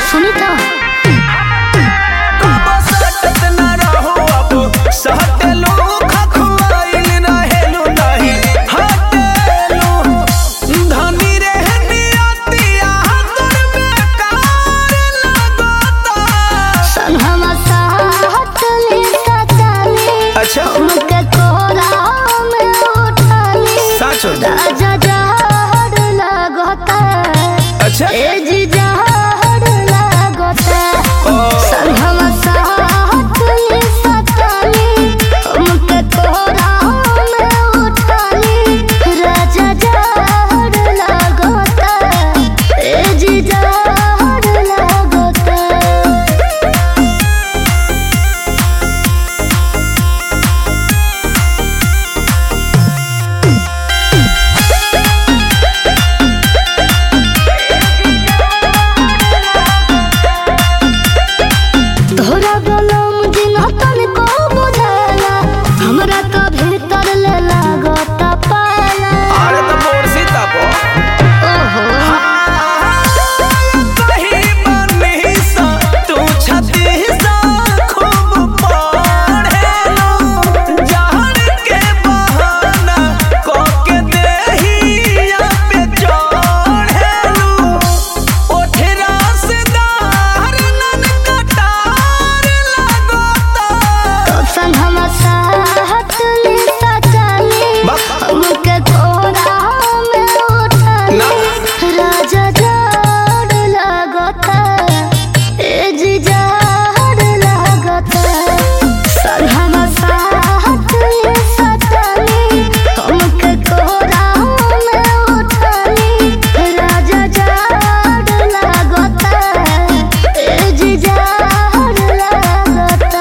सुनी तो अच्छा उनके कोरा में उठाली राजा जहर लगता अच्छा ए जी जहर लगता संगम साथली सताली उनके कोरा में उठाली राजा जहर लगता ए जी जहर लगता। तोहरा गलम दिन तन को बुझाला हमरा तो भीतर ले लागत पाला। अरे तो मोरसी तापो ओहो कहीं बनी सा तू छती सा खूब पढ़े लो जहर के बहाना को के देहिया पे चढ़े लो ओठरा से दार नन कटार लगोता तो संग हम साथ ले सचाली हमके कोरा में उठाली ना। राजा जड़ लगता ए जी जड़ लगता संग हम साथ ले सचाली हमके कोरा में उठाली राजा जड़ लगता ए जी जड़ लगता।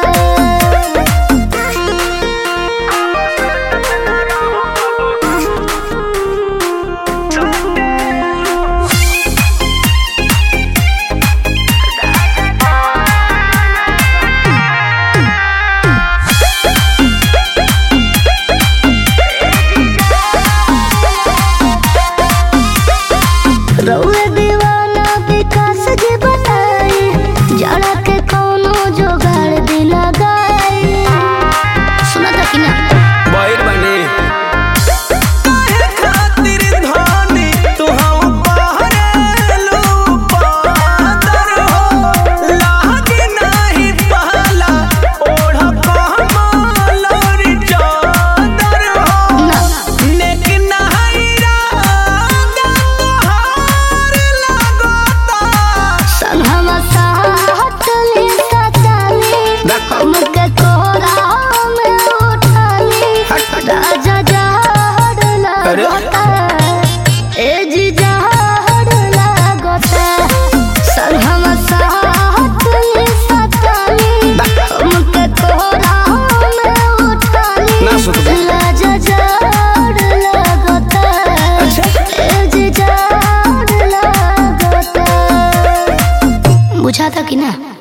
रउए दीवाना विकास जी बताए जड़ा के कौनो जोगाड़ दिला गाए सुना था कि ना बाहर बने काहे खातिर धानी तू हम पहरेलू पादर हो लागे नहीं पहला ओढ़ कहमलोरी चादर हो ना लेकिन नहैरा तोहार लगोता संग हम साथ ले सचाली हमके कोरा में उठाली राजा जहर लगता ए जी जहर लगता संग हम साथ ले सचाली हमके कोरा में उठाली ना सुन बे। राजा जहर लगता अच्छा ए जी जहर लगता बुझा था कि ना।